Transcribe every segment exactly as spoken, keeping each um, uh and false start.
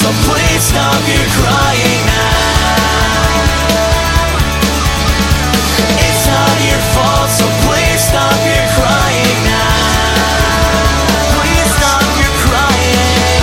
so please stop your crying now. It's not your fault, so please stop your crying now. Please stop your crying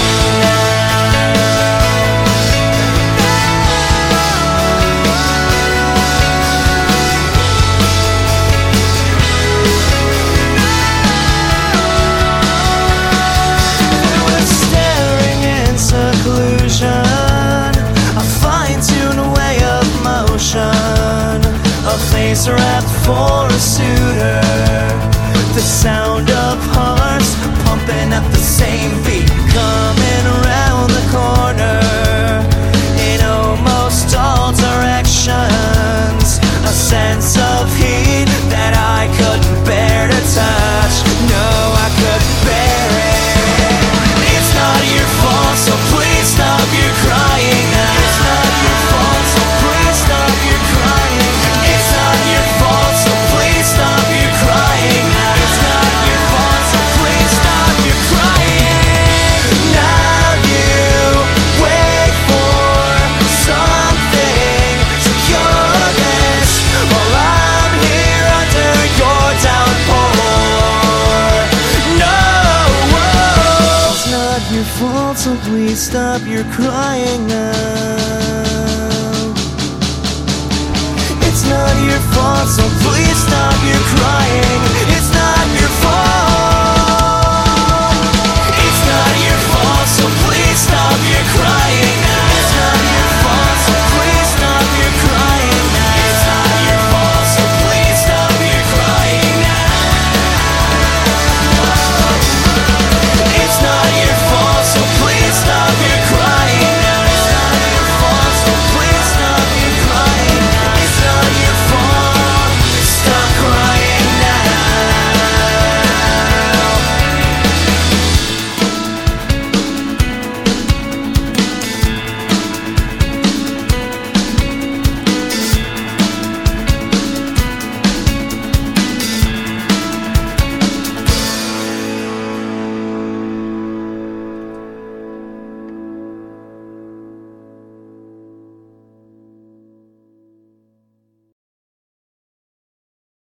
Staring in seclusion, a fine-tuned way of motion, a face wrapped for a suitor, the sound of hearts pumping at the same beat, coming around the corner in almost all directions, a sense of heat that I couldn't bear to touch. No, I couldn't bear it. It's not your fault, so please stop your crying now. It's not your fault, so please stop your crying now. It's not your fault, so please stop your crying now. It's not your fault, so please stop your crying. Now you wait for something to cure this, while I'm here under your downpour. No, it's not your fault, so please stop your crying now. It's not your fault, so please stop your crying. It's not your fault.